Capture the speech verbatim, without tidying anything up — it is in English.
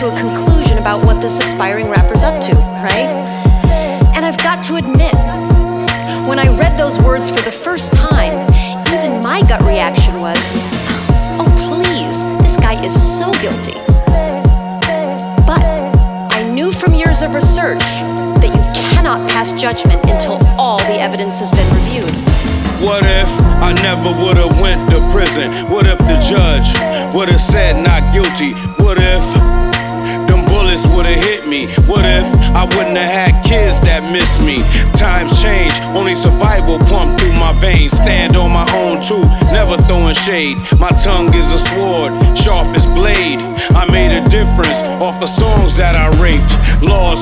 to a conclusion about what this aspiring rapper's up to, right? And I've got to admit, when I read those words for the first time, even my gut reaction was, oh please, this guy is so guilty. But I knew from years of research that you cannot pass judgment until all the evidence has been reviewed. What if I never would've went to prison? What if the judge would've said not guilty? What if them bullets would've hit me? What if I wouldn't have had kids that miss me? Times change, only survival pump through my veins. Stand on my own truth, never throwing shade. My tongue is a sword, sharp as blade. I made a difference off the songs that I raped. Laws